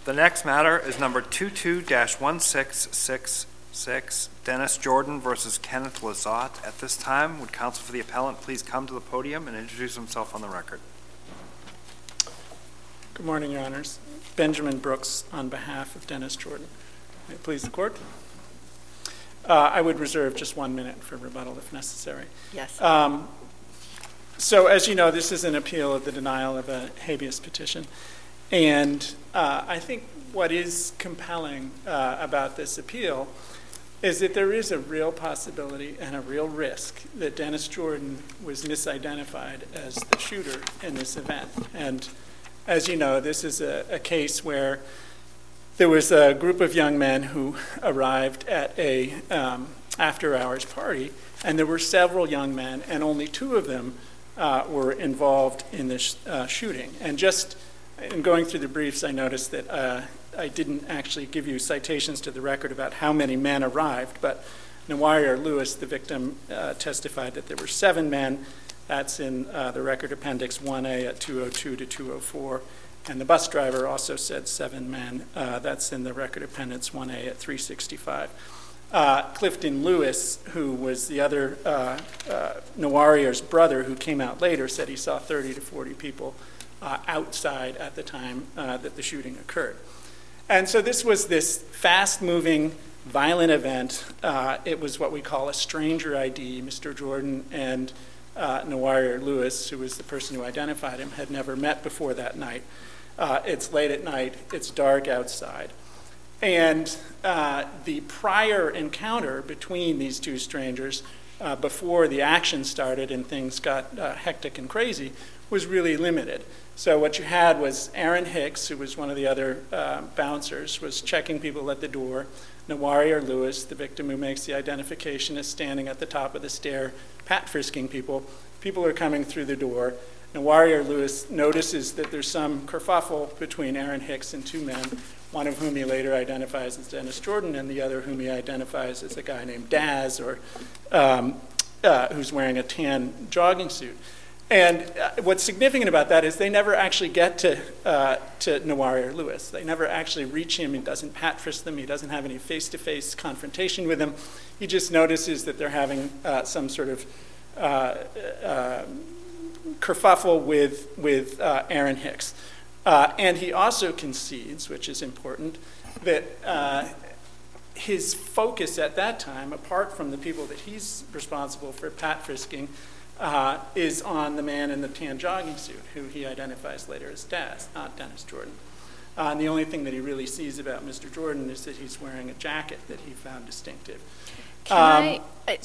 The next matter is number 22-1666, Dennis Jordan versus Kenneth Lizotte. At this time, would counsel for the appellant please come to the podium and introduce himself on the record? Good morning, Your Honors. Benjamin Brooks on behalf of Dennis Jordan. May it please the court? I would reserve just 1 minute for rebuttal if necessary. Yes. So as you know, this is an appeal of the denial of a habeas petition. And I think what is compelling about this appeal is that there is a real possibility and a real risk that Dennis Jordan was misidentified as the shooter in this event. And as you know, this is a case where there was a group of young men who arrived at a after-hours party, and there were several young men, and only 2 of them were involved in this shooting. And just in going through the briefs, I noticed that I didn't actually give you citations to the record about how many men arrived, but Nawarier Lewis, the victim, testified that there were 7 men. That's in the record appendix 1A at 202 to 204. And the bus driver also said 7 men. That's in the record appendix 1A at 365. Clifton Lewis, who was the other Nawarier's brother who came out later, said he saw 30 to 40 people outside at the time that the shooting occurred. And so this was this fast-moving, violent event. It was what we call a stranger ID. Mr. Jordan and Nawarier Lewis, who was the person who identified him, had never met before that night. It's late at night. It's dark outside. And the prior encounter between these 2 strangers before the action started and things got hectic and crazy was really limited. So what you had was Aaron Hicks, who was one of the other bouncers, was checking people at the door. Nawarier Lewis, the victim who makes the identification, is standing at the top of the stair, pat-frisking people. People are coming through the door. Nawarier Lewis notices that there's some kerfuffle between Aaron Hicks and 2 men, one of whom he later identifies as Dennis Jordan, and the other whom he identifies as a guy named Daz, or who's wearing a tan jogging suit. And what's significant about that is they never actually get to Nawarier Lewis. They never actually reach him. He doesn't pat-frisk them. He doesn't have any face-to-face confrontation with them. He just notices that they're having some sort of kerfuffle with Aaron Hicks. And he also concedes, which is important, that his focus at that time, apart from the people that he's responsible for pat-frisking, is on the man in the tan jogging suit, who he identifies later as Daz, not Dennis Jordan. And the only thing that he really sees about Mr. Jordan is that he's wearing a jacket that he found distinctive. I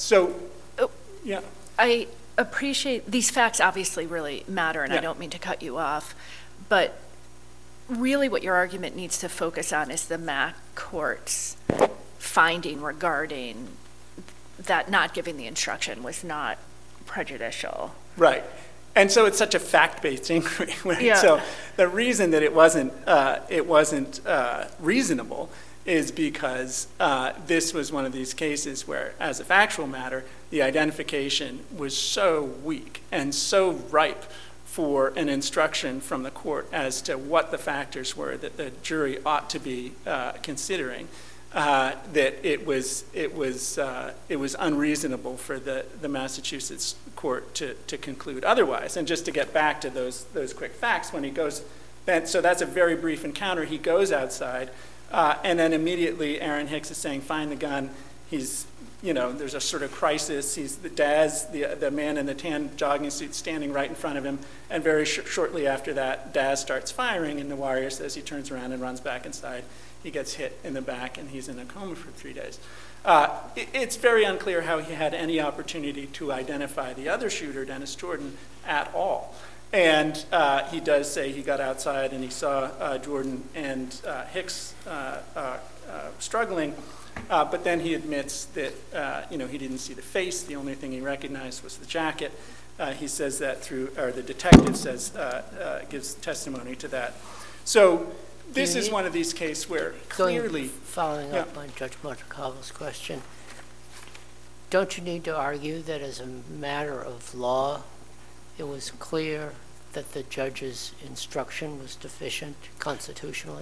appreciate these facts obviously really matter, and I don't mean to cut you off, but really what your argument needs to focus on is the MAC court's finding regarding that not giving the instruction was not prejudicial. Right. And so it's such a fact-based inquiry. Right? Yeah. So the reason that it wasn't reasonable is because this was one of these cases where, as a factual matter, the identification was so weak and so ripe for an instruction from the court as to what the factors were that the jury ought to be considering, that it was unreasonable for the Massachusetts court to conclude otherwise. And just to get back to those quick facts, when he goes, so that's a very brief encounter. He goes outside, and then immediately Aaron Hicks is saying, "Find the gun." There's a sort of crisis. He's the Daz, the man in the tan jogging suit, standing right in front of him. And very shortly after that, Daz starts firing, and Nawarier says he turns around and runs back inside. He gets hit in the back, and he's in a coma for 3 days. It's very unclear how he had any opportunity to identify the other shooter, Dennis Jordan, at all. And he does say he got outside and he saw Jordan and Hicks struggling, but then he admits that he didn't see the face. The only thing he recognized was the jacket. He says that the detective gives testimony to that. So this is one of these cases where clearly... Following up on Judge Montecalvo's question, don't you need to argue that as a matter of law, it was clear that the judge's instruction was deficient constitutionally?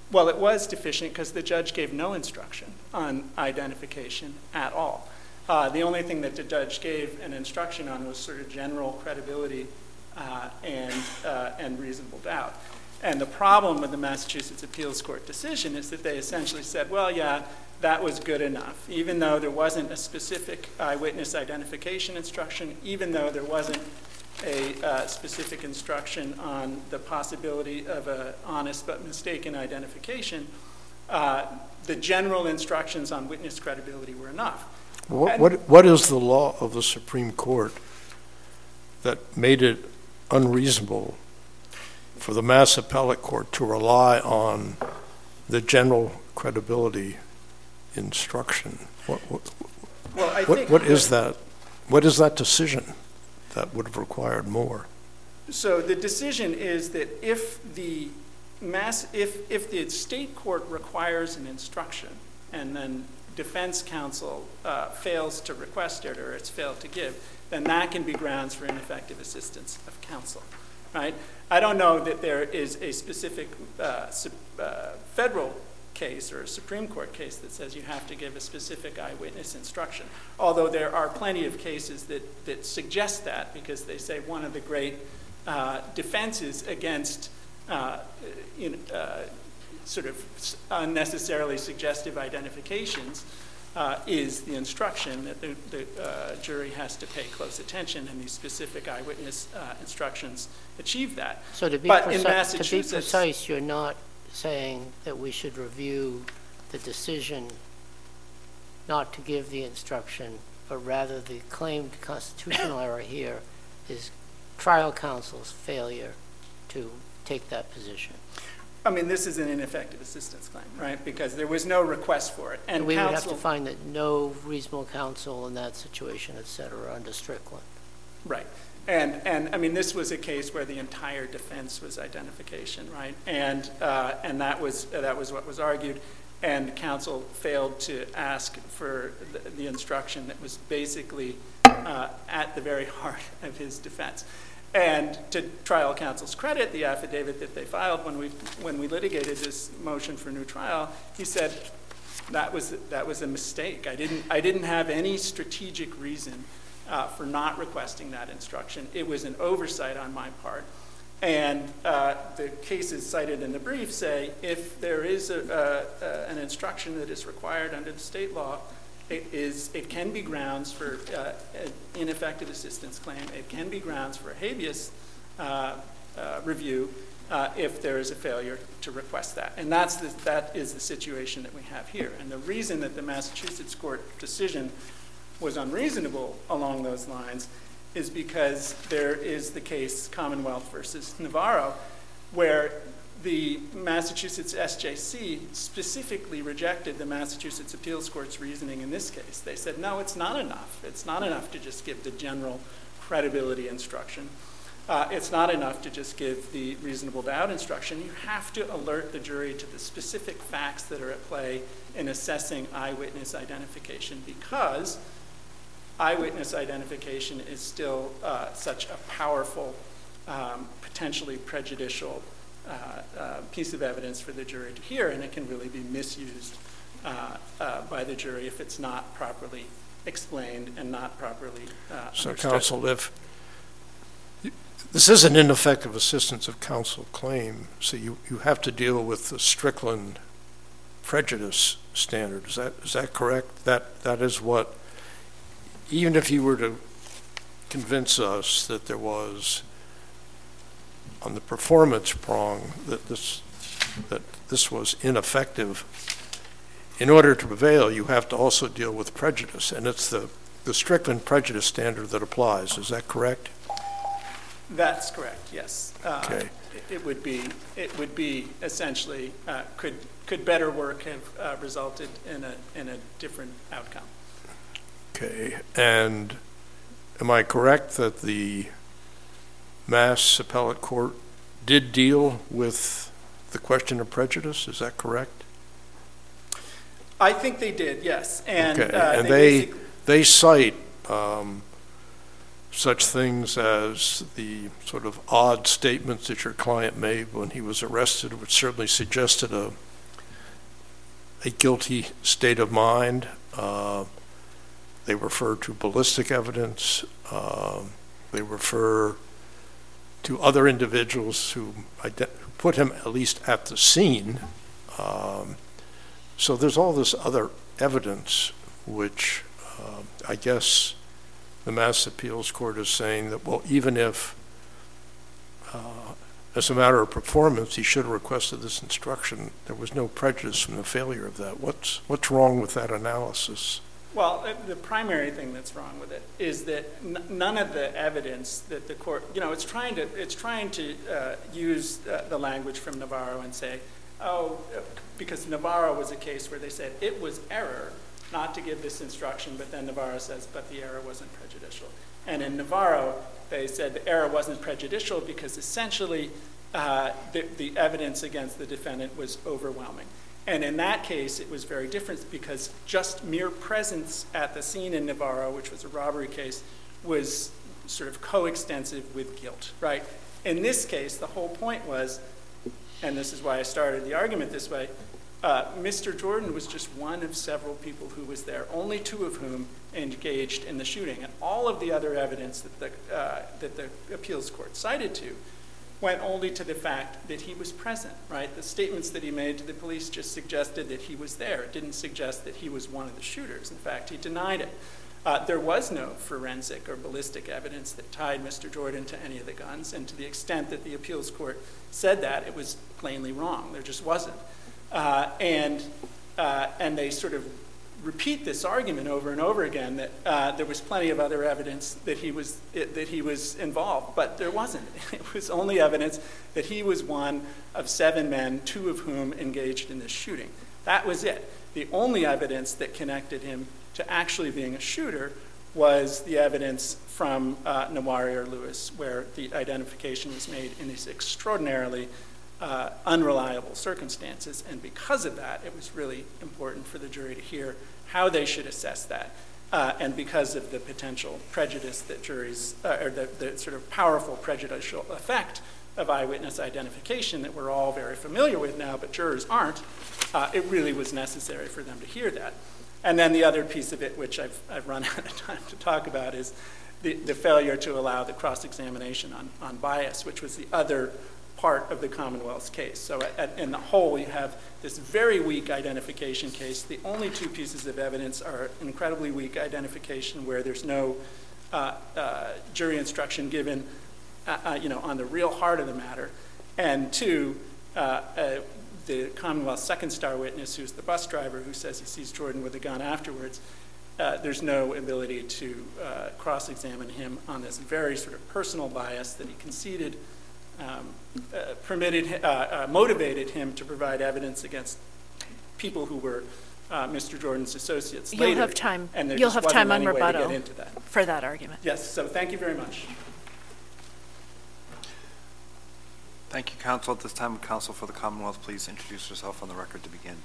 Well, it was deficient because the judge gave no instruction on identification at all. The only thing that the judge gave an instruction on was sort of general credibility and reasonable doubt. And the problem with the Massachusetts Appeals Court decision is that they essentially said, well, yeah, that was good enough, even though there wasn't a specific eyewitness identification instruction, even though there wasn't a specific instruction on the possibility of an honest but mistaken identification. The general instructions on witness credibility were enough. What is the law of the Supreme Court that made it unreasonable for the Mass Appellate Court to rely on the general credibility instruction? What is that? What is that decision that would have required more? So the decision is that if the state court requires an instruction and then defense counsel fails to request it or it's failed to give, then that can be grounds for ineffective assistance of counsel, right? I don't know that there is a specific federal case or a Supreme Court case that says you have to give a specific eyewitness instruction, although there are plenty of cases that suggest that, because they say one of the great defenses against sort of unnecessarily suggestive identifications is the instruction that the jury has to pay close attention, and these specific eyewitness instructions achieve that. So to be precise, you're not saying that we should review the decision not to give the instruction, but rather the claimed constitutional error here is trial counsel's failure to take that position. I mean, this is an ineffective assistance claim, right? Because there was no request for it. And we would have to find that no reasonable counsel in that situation, et cetera, under Strickland. Right. And I mean, this was a case where the entire defense was identification, right? And that was what was argued. And counsel failed to ask for the instruction that was basically at the very heart of his defense. And to trial counsel's credit, the affidavit that they filed when we litigated this motion for new trial, he said that was a mistake. I didn't have any strategic reason for not requesting that instruction. It was an oversight on my part. And the cases cited in the brief say if there is an instruction that is required under the state law, it can be grounds for an ineffective assistance claim. It can be grounds for a habeas review if there is a failure to request that. And that is the situation that we have here. And the reason that the Massachusetts court decision was unreasonable along those lines is because there is the case Commonwealth versus Navarro, where the Massachusetts SJC specifically rejected the Massachusetts Appeals Court's reasoning in this case. They said, no, it's not enough. It's not enough to just give the general credibility instruction. It's not enough to just give the reasonable doubt instruction. You have to alert the jury to the specific facts that are at play in assessing eyewitness identification, because eyewitness identification is still such a powerful, potentially prejudicial piece of evidence for the jury to hear, and it can really be misused by the jury if it's not properly explained and not properly understood. So, counsel, if this is an ineffective assistance of counsel claim, so you have to deal with the Strickland prejudice standard. Is that correct? That is what, even if you were to convince us that there was, on the performance prong, that this was ineffective, in order to prevail, you have to also deal with prejudice, and it's the Strickland prejudice standard that applies. Is that correct? That's correct. Yes. Okay. It would be essentially could better work have resulted in a different outcome. Okay. And am I correct that the Mass Appellate Court did deal with the question of prejudice? Is that correct? I think they did, yes. And, okay. And they cite such things as the sort of odd statements that your client made when he was arrested, which certainly suggested a a guilty state of mind. They refer to ballistic evidence. They refer to other individuals who put him at least at the scene. So there's all this other evidence, which I guess the Mass Appeals Court is saying that, well, even if, as a matter of performance, he should have requested this instruction, there was no prejudice from the failure of that. What's wrong with that analysis? Well, the primary thing that's wrong with it is that none of the evidence that the court, it's trying to use the language from Navarro and say, oh, because Navarro was a case where they said it was error not to give this instruction, but then Navarro says, but the error wasn't prejudicial. And in Navarro, they said the error wasn't prejudicial because essentially the evidence against the defendant was overwhelming. And in that case, it was very different because just mere presence at the scene in Navarro, which was a robbery case, was sort of coextensive with guilt, right? In this case, the whole point was, and this is why I started the argument this way, Mr. Jordan was just one of several people who was there, only two of whom engaged in the shooting. And all of the other evidence that the appeals court cited to went only to the fact that he was present, right? The statements that he made to the police just suggested that he was there. It didn't suggest that he was one of the shooters. In fact, he denied it. There was no forensic or ballistic evidence that tied Mr. Jordan to any of the guns, and to the extent that the appeals court said that, it was plainly wrong. There just wasn't. And they sort of repeat this argument over and over again that there was plenty of other evidence that he was involved, but there wasn't. It was only evidence that he was one of 7 men, 2 of whom engaged in this shooting. That was it. The only evidence that connected him to actually being a shooter was the evidence from Nawari or Lewis, where the identification was made in these extraordinarily unreliable circumstances. And because of that, it was really important for the jury to hear how they should assess that. And because of the potential prejudice that juries, or the sort of powerful prejudicial effect of eyewitness identification that we're all very familiar with now, but jurors aren't, it really was necessary for them to hear that. And then the other piece of it, which I've run out of time to talk about, is the failure to allow the cross-examination on bias, which was the other part of the Commonwealth's case. So in the whole, you have this very weak identification case. The only 2 pieces of evidence are incredibly weak identification where there's no jury instruction given on the real heart of the matter. And 2, the Commonwealth's second star witness, who's the bus driver who says he sees Jordan with a gun afterwards, there's no ability to cross-examine him on this very sort of personal bias that he conceded motivated him to provide evidence against people who were Mr. Jordan's associates later. You'll have time. And there You'll just have wasn't time on any way to rebuttal get into that. for that argument. Yes, so thank you very much. Thank you, counsel. At this time, would counsel for the Commonwealth please introduce herself on the record to begin?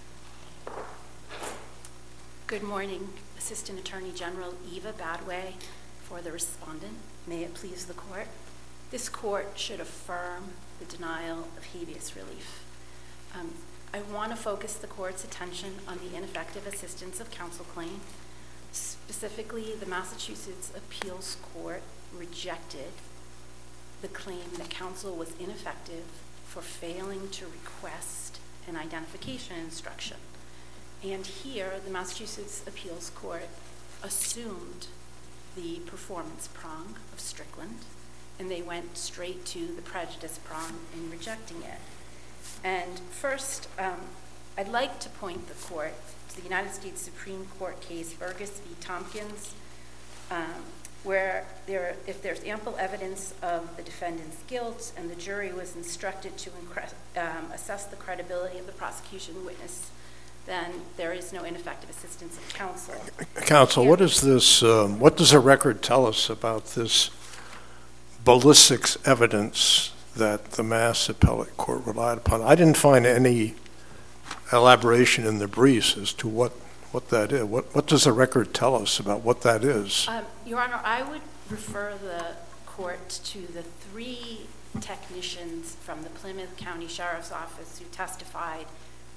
Good morning, Assistant Attorney General Eva Badway for the respondent. May it please the court. This court should affirm the denial of habeas relief. I want to focus the court's attention on the ineffective assistance of counsel claim. Specifically, the Massachusetts Appeals Court rejected the claim that counsel was ineffective for failing to request an identification instruction. And here, the Massachusetts Appeals Court assumed the performance prong of Strickland, and they went straight to the prejudice prong in rejecting it. And first, I'd like to point the court to the United States Supreme Court case Burgess v. Tompkins, where if there's ample evidence of the defendant's guilt and the jury was instructed to assess the credibility of the prosecution witness, then there is no ineffective assistance of counsel. Counsel, what is this? What does the record tell us about this ballistics evidence that the Mass Appellate Court relied upon? I didn't find any elaboration in the briefs as to what that is. What does the record tell us about what that is? Your Honor, I would refer the court to the 3 technicians from the Plymouth County Sheriff's Office who testified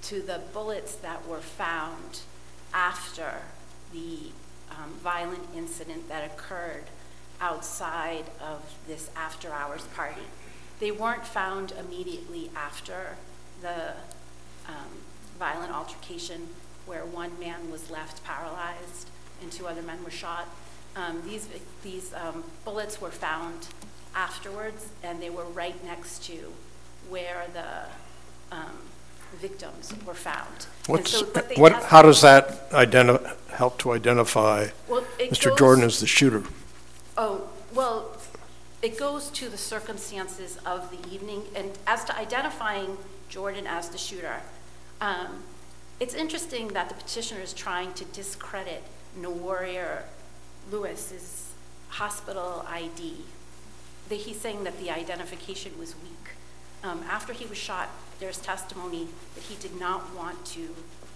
to the bullets that were found after the violent incident that occurred outside of this after-hours party. They weren't found immediately after the violent altercation where one man was left paralyzed and 2 other men were shot. These bullets were found afterwards, and they were right next to where the victims were found. How does that help to identify Mr. Jordan as the shooter? Oh, well, it goes to the circumstances of the evening, and as to identifying Jordan as the shooter, it's interesting that the petitioner is trying to discredit Nawarrior Lewis's hospital ID. He's saying that the identification was weak. After he was shot, there's testimony that he did not want to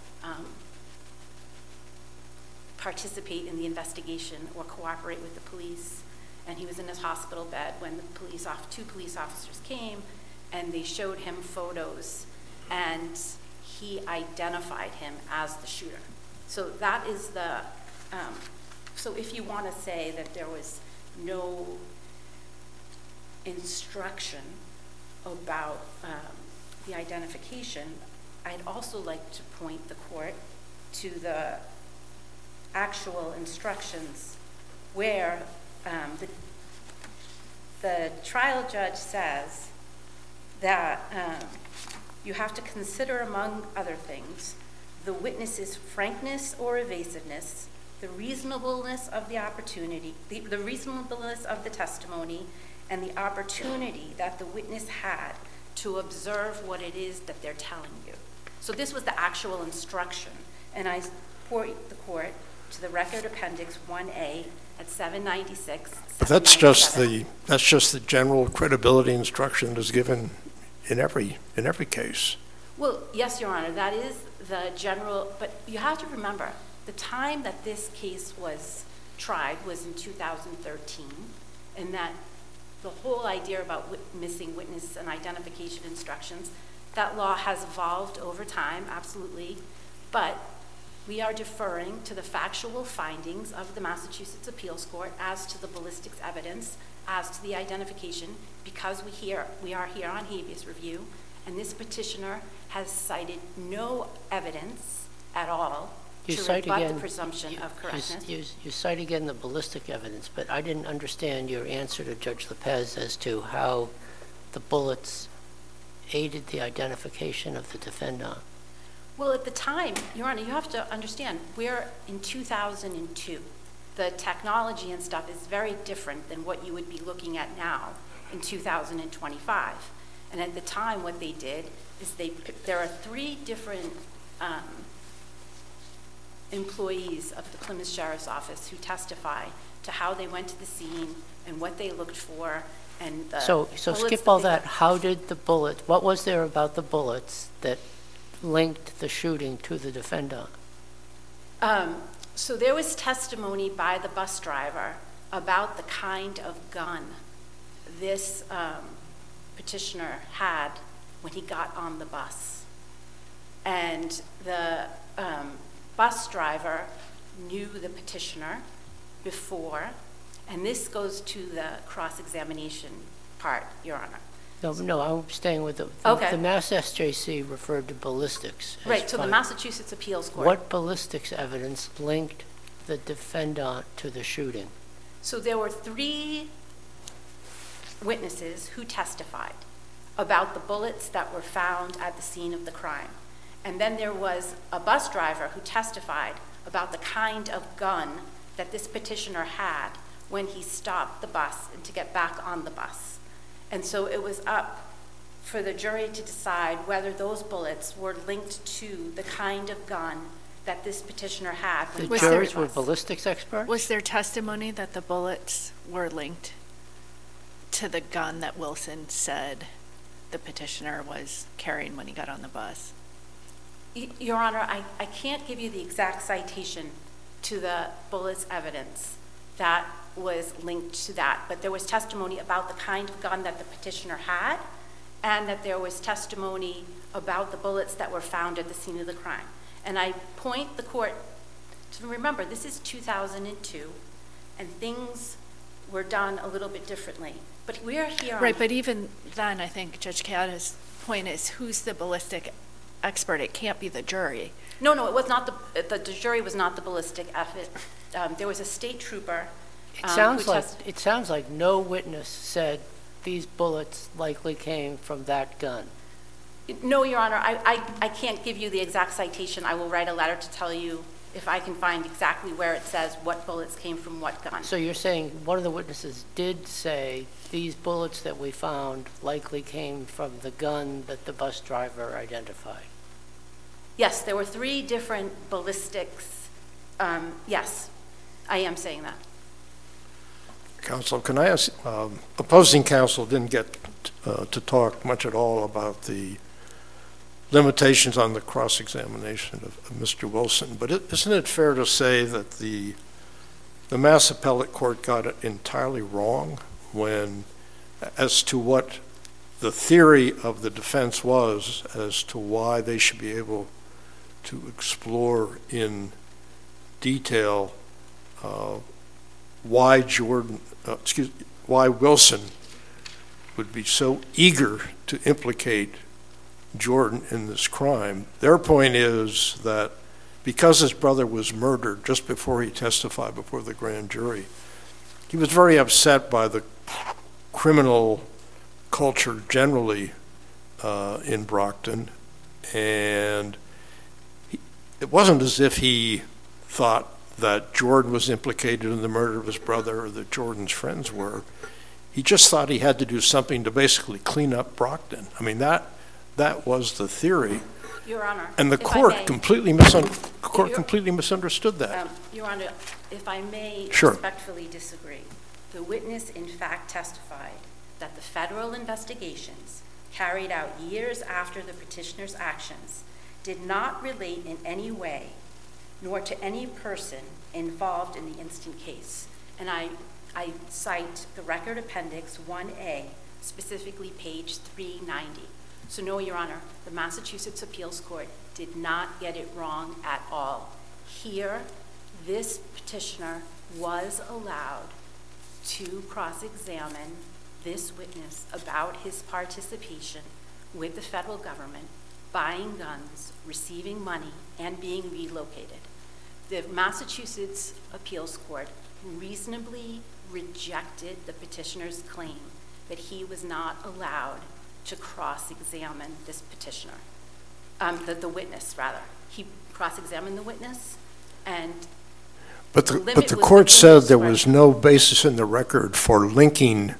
participate in the investigation or cooperate with the police. And he was in his hospital bed when the 2 police officers came, and they showed him photos, and he identified him as the shooter. So that is the, so if you want to say that there was no instruction about the identification, I'd also like to point the court to the actual instructions where the trial judge says that you have to consider, among other things, the witness's frankness or evasiveness, the reasonableness of the opportunity, the reasonableness of the testimony, and the opportunity that the witness had to observe what it is that they're telling you. So this was the actual instruction, and I point the court to the record appendix 1A at 796. But that's just the general credibility instruction that's given in every case. Well, yes, Your Honor, that is the general, but you have to remember, the time that this case was tried was in 2013, and that the whole idea about missing witness and identification instructions, that law has evolved over time, absolutely, but we are deferring to the factual findings of the Massachusetts Appeals Court as to the ballistics evidence, as to the identification, because we are here on habeas review, and this petitioner has cited no evidence at all to rebut the presumption of correctness. You cite again the ballistic evidence, but I didn't understand your answer to Judge Lopez as to how the bullets aided the identification of the defendant. Well, at the time, Your Honor, you have to understand, we're in 2002. The technology and stuff is very different than what you would be looking at now in 2025. And at the time, what they did is there are 3 different employees of the Plymouth Sheriff's Office who testify to how they went to the scene and what they looked for. And so skip all that. How did the bullet, what was there about the bullets that linked the shooting to the defendant? So there was testimony by the bus driver about the kind of gun this petitioner had when he got on the bus. And the bus driver knew the petitioner before, and this goes to the cross-examination part, Your Honor. No, I'm staying with Okay. The Mass SJC referred to ballistics. Right, so the Massachusetts Appeals Court. What ballistics evidence linked the defendant to the shooting? So there were 3 witnesses who testified about the bullets that were found at the scene of the crime. And then there was a bus driver who testified about the kind of gun that this petitioner had when he stopped the bus and to get back on the bus. And so it was up for the jury to decide whether those bullets were linked to the kind of gun that this petitioner had. The jurors were ballistics experts? Was there testimony that the bullets were linked to the gun that Wilson said the petitioner was carrying when he got on the bus? Your Honor, I can't give you the exact citation to the bullets evidence that was linked to that, but there was testimony about the kind of gun that the petitioner had, and that there was testimony about the bullets that were found at the scene of the crime. And I point the court to remember, this is 2002, and things were done a little bit differently. But we're here on... Right, but even then, I think Judge Chiara's point is, who's the ballistic expert? It can't be the jury. No, it was not the jury was not the ballistic expert. There was a state trooper. It sounds like no witness said these bullets likely came from that gun. No, Your Honor, I can't give you the exact citation. I will write a letter to tell you if I can find exactly where it says what bullets came from what gun. So you're saying one of the witnesses did say these bullets that we found likely came from the gun that the bus driver identified? Yes, there were 3 different ballistics. Yes, I am saying that. Counsel, can I ask, opposing counsel didn't get to talk much at all about the limitations on the cross-examination of Mr. Wilson, but isn't it fair to say that the Mass Appellate Court got it entirely wrong as to what the theory of the defense was as to why they should be able to explore in detail why Wilson would be so eager to implicate Jordan in this crime? Their point is that because his brother was murdered just before he testified before the grand jury, he was very upset by the criminal culture generally in Brockton, and it wasn't as if he thought that Jordan was implicated in the murder of his brother or that Jordan's friends were. He just thought he had to do something to basically clean up Brockton. I mean, that was the theory. Your Honor, and the court completely misunderstood that. Your Honor, if I may Sure. respectfully disagree. The witness, in fact, testified that the federal investigations carried out years after the petitioner's actions did not relate in any way, nor to any person involved in the instant case. And I cite the Record Appendix 1A, specifically page 390. So no, Your Honor, the Massachusetts Appeals Court did not get it wrong at all. Here, this petitioner was allowed to cross-examine this witness about his participation with the federal government, buying guns, receiving money, and being relocated. The Massachusetts Appeals Court reasonably rejected the petitioner's claim that he was not allowed to cross-examine this petitioner, the witness, rather. He cross-examined the witness, and But the court said there was no basis in the record for linking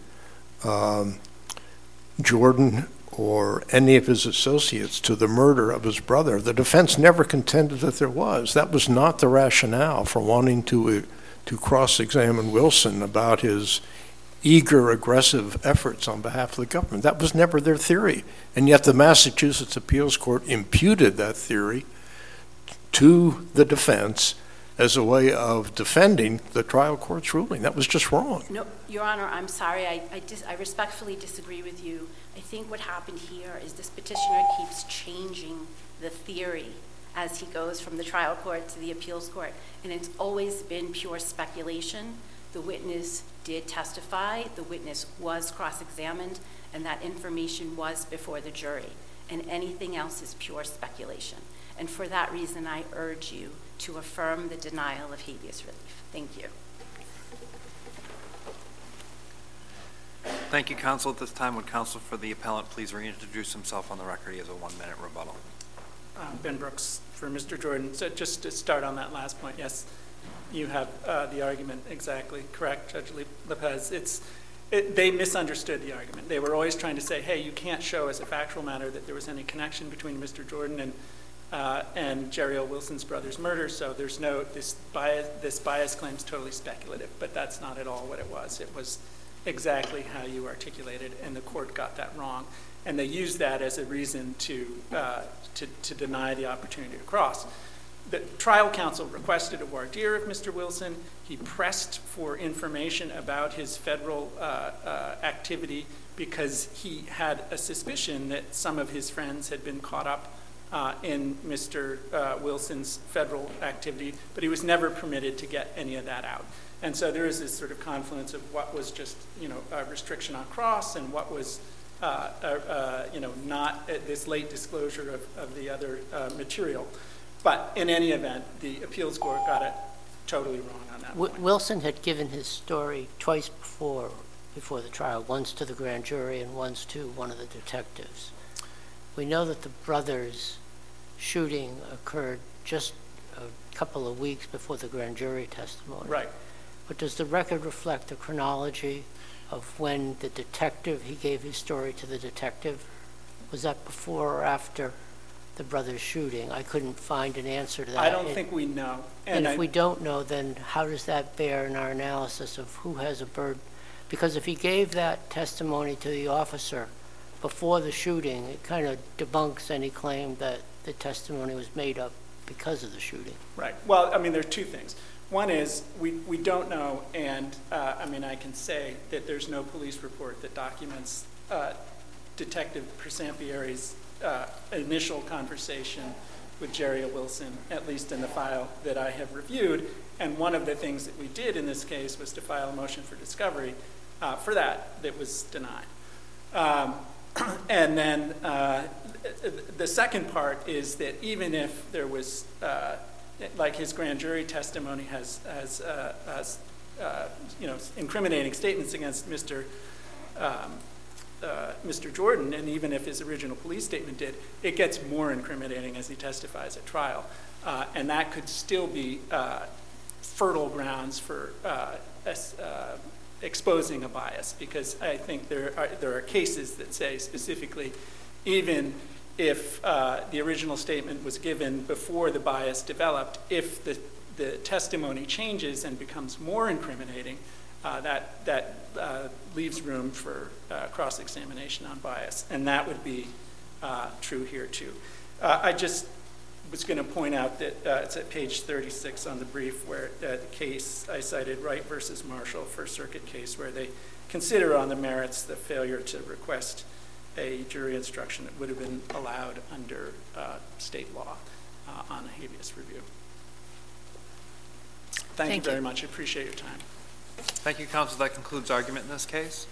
Jordan or any of his associates to the murder of his brother. The defense never contended that there was. That was not the rationale for wanting to cross-examine Wilson about his eager, aggressive efforts on behalf of the government. That was never their theory. And yet the Massachusetts Appeals Court imputed that theory to the defense as a way of defending the trial court's ruling. That was just wrong. No, Your Honor, I'm sorry. I respectfully disagree with you. I think what happened here is this petitioner keeps changing the theory as he goes from the trial court to the appeals court, and it's always been pure speculation. The witness did testify, the witness was cross-examined, and that information was before the jury, and anything else is pure speculation. And for that reason, I urge you to affirm the denial of habeas relief. Thank you. Thank you, counsel. At this time, would counsel for the appellant please reintroduce himself on the record? He has a 1-minute rebuttal. Ben Brooks for Mr. Jordan. So just to start on that last point, yes, you have the argument exactly correct, Judge Lopez. They misunderstood the argument. They were always trying to say, hey, you can't show as a factual matter that there was any connection between Mr. Jordan and Jerry O. Wilson's brother's murder, so there's no, this bias claim is totally speculative, but that's not at all what it was. It was exactly how you articulated, and the court got that wrong. And they used that as a reason to deny the opportunity to cross. The trial counsel requested a voir dire of Mr. Wilson. He pressed for information about his federal activity because he had a suspicion that some of his friends had been caught up in Mr. Wilson's federal activity, but he was never permitted to get any of that out. And so there is this sort of confluence of what was just, a restriction on cross and what was, not this late disclosure of the other material. But in any event, the appeals court got it totally wrong on that point. Wilson had given his story twice before the trial, once to the grand jury and once to one of the detectives. We know that the brothers' shooting occurred just a couple of weeks before the grand jury testimony. Right. But does the record reflect the chronology of when the detective, he gave his story to the detective? Was that before or after the brothers' shooting? I couldn't find an answer to that. I don't think we know. And if we don't know, then how does that bear in our analysis of who has a burden? Because if he gave that testimony to the officer before the shooting, it kind of debunks any claim that the testimony was made up because of the shooting. Right. Well, I mean, there are two things. One is we don't know, and I can say that there's no police report that documents Detective Persampieri's initial conversation with Jerry Wilson, at least in the file that I have reviewed. And one of the things that we did in this case was to file a motion for discovery for that was denied. And then the second part is that even if there was, like his grand jury testimony has incriminating statements against Mr. Jordan, and even if his original police statement did, it gets more incriminating as he testifies at trial. And that could still be fertile grounds for exposing a bias, because I think there are cases that say specifically, even if the original statement was given before the bias developed, if the testimony changes and becomes more incriminating, that leaves room for cross-examination on bias, and that would be true here too. I just was going to point out that it's at page 36 on the brief where the case I cited, Wright versus Marshall, First Circuit case, where they consider on the merits the failure to request a jury instruction that would have been allowed under state law on a habeas review. Thank you very much. I appreciate your time. Thank you, counsel. That concludes argument in this case.